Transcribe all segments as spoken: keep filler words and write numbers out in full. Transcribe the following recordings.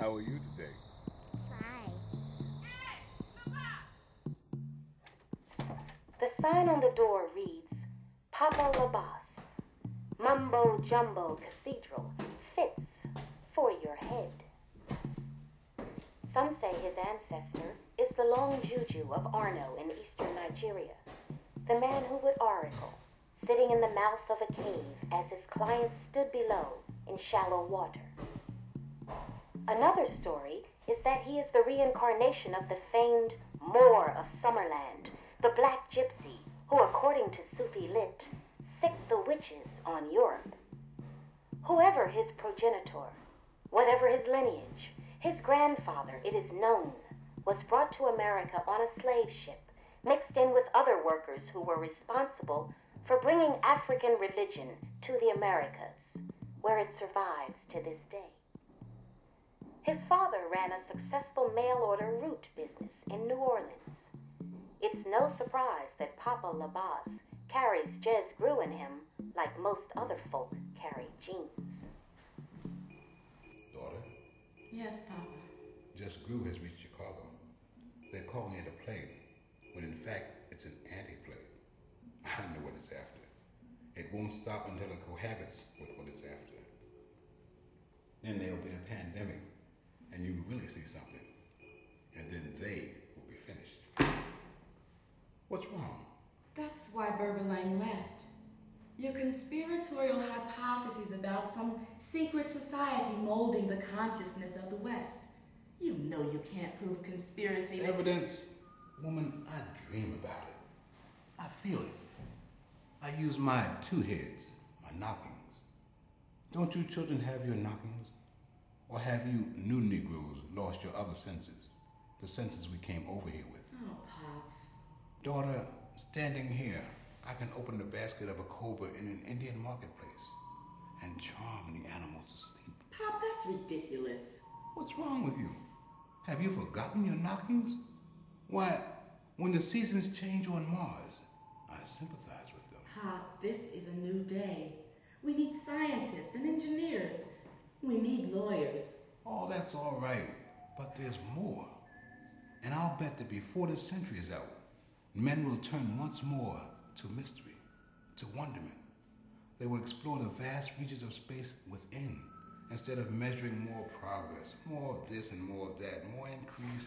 How are you today? The sign on the door reads, Papa Labas, Mumbo Jumbo Cathedral, fits for your head. Some say his ancestor is the long Juju of Arno in eastern Nigeria, the man who would oracle, sitting in the mouth of a cave as his clients stood below in shallow water. Another story is that he is the reincarnation of the famed Moor of Summerland, the black gypsy who, according to Sufi lit, sicked the witches on Europe. Whoever his progenitor, whatever his lineage, his grandfather, it is known, was brought to America on a slave ship, mixed in with other workers who were responsible for bringing African religion to the Americas, where it survives to this day. His father ran a successful mail-order route business in New Orleans. It's no surprise that Papa Labas carries Jez Grew in him like most other folk carry genes. Daughter? Yes, Papa. Jez Grew has reached Chicago. They're calling it a plague, when in fact it's an anti-plague. I know what it's after. It won't stop until it cohabits with what it's after. Then there'll be a pandemic, and you really see something. And then they will be finished. What's wrong? That's why Berbalang left. Your conspiratorial hypotheses about some secret society molding the consciousness of the West. You know you can't prove conspiracy. Evidence? Woman, I dream about it. I feel it. I use my two heads, my knockings. Don't you children have your knockings? Or have you new Negroes lost your other senses? The senses we came over here with? Oh, Pops. Daughter, standing here, I can open the basket of a cobra in an Indian marketplace and charm the animals to sleep. Pop, that's ridiculous. What's wrong with you? Have you forgotten your knockings? Why, when the seasons change on Mars, I sympathize with them. Pop, this is a new day. We need scientists and engineers. We need lawyers. Oh, that's all right, but there's more. And I'll bet that before this century is out, men will turn once more to mystery, to wonderment. They will explore the vast reaches of space within, instead of measuring more progress, more of this and more of that, more increase.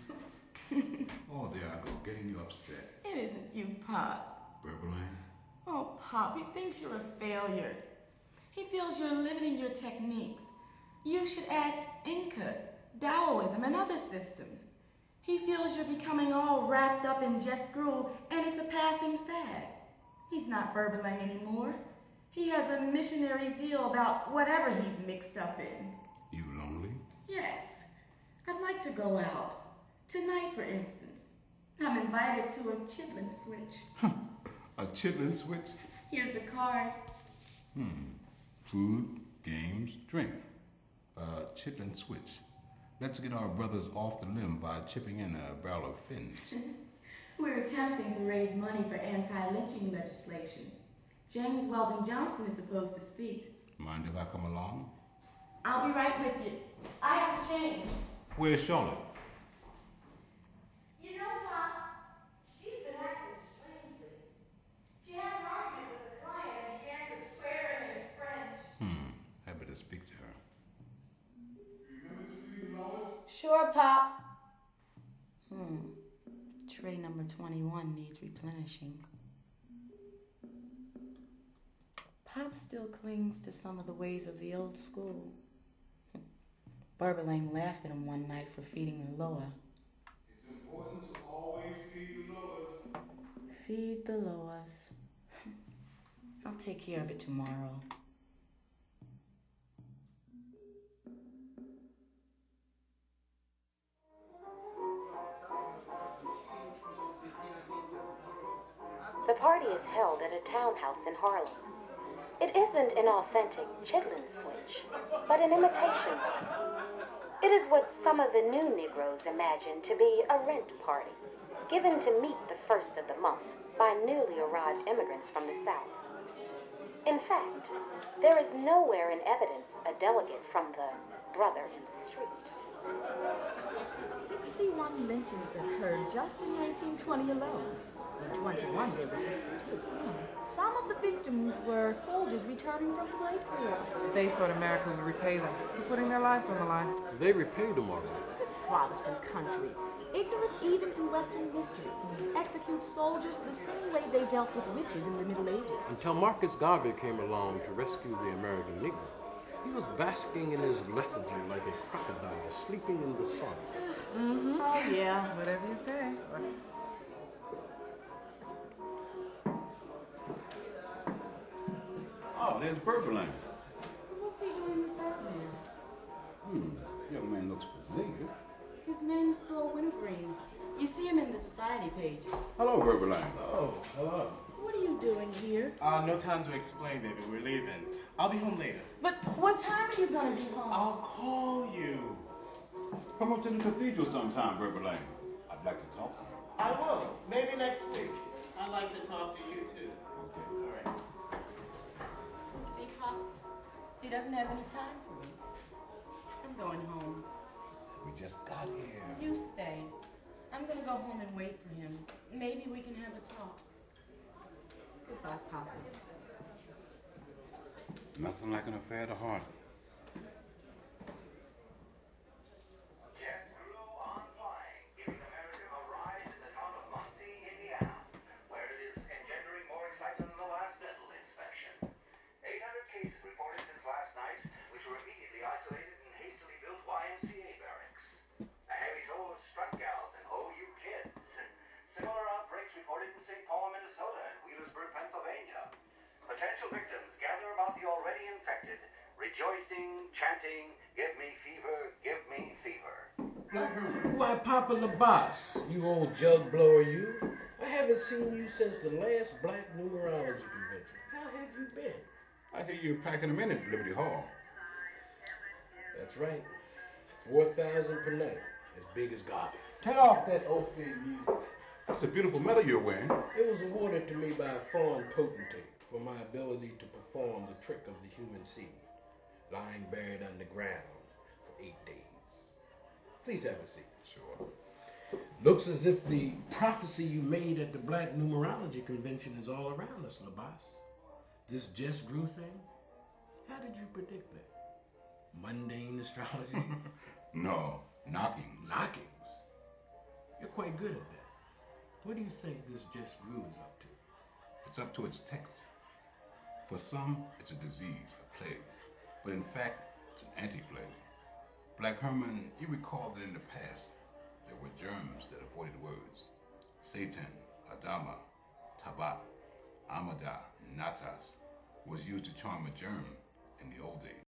Oh, there I go, getting you upset. It isn't you, Pop. Berbalang? Oh, Pop, he thinks you're a failure. He feels you're limiting your techniques. You should add Inca, Taoism, and other systems. He feels you're becoming all wrapped up in Jez Grew, and it's a passing fad. He's not Berbalang anymore. He has a missionary zeal about whatever he's mixed up in. You lonely? Yes. I'd like to go out. Tonight, for instance. I'm invited to a chitlin switch. A chitlin switch? Here's a card. Hmm. Food, games, drink. Uh, chitlin switch. Let's get our brothers off the limb by chipping in a barrel of fins. We're attempting to raise money for anti-lynching legislation. James Weldon Johnson is supposed to speak. Mind if I come along? I'll be right with you. I have to change. Where's Charlotte? You know, Pop, she's been acting strangely. She had an argument with a client and began to swear at him in French. Hmm. I better speak to her. Sure, Pops. Hmm. Tray number twenty-one needs replenishing. Pop still clings to some of the ways of the old school. Berbalang laughed at him one night for feeding the Loa. It's important to always feed the Loas. Feed the Loas. I'll take care of it tomorrow. The party is held at a townhouse in Harlem. It isn't an authentic chitlin switch, but an imitation one. It is what some of the new Negroes imagine to be a rent party, given to meet the first of the month by newly arrived immigrants from the South. In fact, there is nowhere in evidence a delegate from the brother in the street. sixty-one lynchings occurred just in nineteen twenty alone. In twenty-one, there were sixty-two. Some of the victims were soldiers returning from the Great War. They thought America would repay them for putting their lives on the line. They repaid them already. This Protestant country, ignorant even in Western mysteries, executes soldiers the same way they dealt with witches in the Middle Ages. Until Marcus Garvey came along to rescue the American Negro. He was basking in his lethargy like a crocodile sleeping in the sun. Mm-hmm. Oh, yeah. Whatever you say. Oh, there's Burberlin. What's he doing with that man? Hmm, young man looks familiar. His name's Thor Wintergreen. You see him in the society pages. Hello, Burberlin. Oh, hello. What are you doing here? Uh, no time to explain, baby. We're leaving. I'll be home later. But what time are you gonna be home? I'll call you. Come up to the cathedral sometime, Burberlin. I'd like to talk to you. I will. Maybe next week. I'd like to talk to you, too. Okay. All right. See, Pop? He doesn't have any time for me. I'm going home. We just got here. You stay. I'm gonna go home and wait for him. Maybe we can have a talk. Goodbye, Papa. Nothing like an affair of the heart. Jet grew on flying, giving America a ride in the town of Muncie, Indiana, where it is engendering more excitement than the last dental inspection. eight hundred cases reported since last night, which were immediately isolated in hastily built Y M C A barracks. A heavy toll of strut gals and O U kids. Similar outbreaks reported in Saint Paul, Minnesota, and Wheelersburg, Pennsylvania. Potential victims gather about the already infected, rejoicing, chanting, "Give me fever, give me fever." Why, Papa LaBasse, you old jug blower, you. I haven't seen you since the last Black Numerology Convention. How have you been? I hear you're packing them in at Liberty Hall. That's right. four thousand per night. As big as Garvey. Turn off that old-fig music. That's a beautiful medal you're wearing. It was awarded to me by a foreign potentate for my ability to perform the trick of the human seed, lying buried underground for eight days. Please have a seat. Sure. Looks as if the prophecy you made at the Black Numerology Convention is all around us, LaBasse. This just grew thing? How did you predict that? Mundane astrology? No, knockings. Knockings? You're quite good at that. What do you think this just grew is up to? It's up to its text. For some, it's a disease, a plague. But in fact, it's an anti-plague. Black Herman, you recall that in the past, there were germs that avoided words. Satan, Adama, Tabat, Amada, Natas was used to charm a germ in the old days.